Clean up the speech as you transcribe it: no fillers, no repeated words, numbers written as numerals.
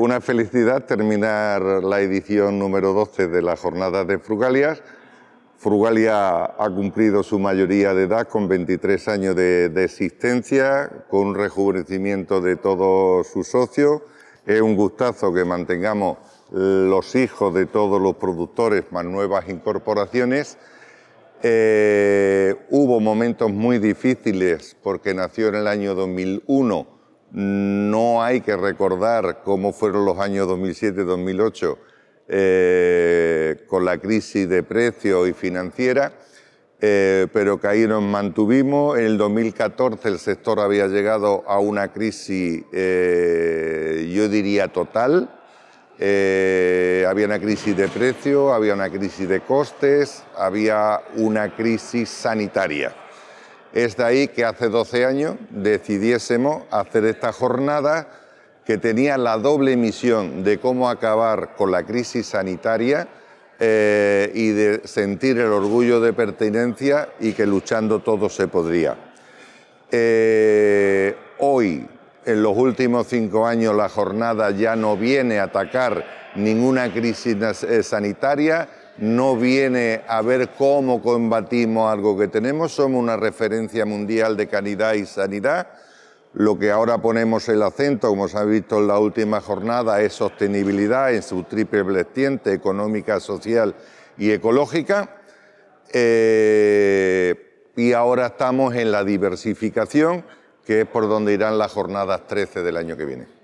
una felicidad terminar la edición número 12 de las Jornadas de Frugalia. Frugalia ha cumplido su mayoría de edad con 23 años de existencia, con un rejuvenecimiento de todos sus socios. Es un gustazo que mantengamos los hijos de todos los productores más nuevas incorporaciones. Hubo momentos muy difíciles porque nació en el año 2001. No hay que recordar cómo fueron los años 2007-2008 con la crisis de precios y financiera, pero que ahí nos mantuvimos. En el 2014 el sector había llegado a una crisis, yo diría total. Había una crisis de precios, había una crisis de costes, había una crisis sanitaria. Es de ahí que hace 12 años decidiésemos hacer esta jornada que tenía la doble misión de cómo acabar con la crisis sanitaria y de sentir el orgullo de pertenencia y que luchando todo se podría. Hoy, en los últimos 5 años, la jornada ya no viene a atacar ninguna crisis sanitaria, no viene a ver cómo combatimos algo que tenemos. Somos una referencia mundial de calidad y sanidad. Lo que ahora ponemos el acento, como se ha visto en la última jornada, es sostenibilidad en su triple vertiente económica, social y ecológica. Y ahora estamos en la diversificación, que es por donde irán las jornadas 13 del año que viene.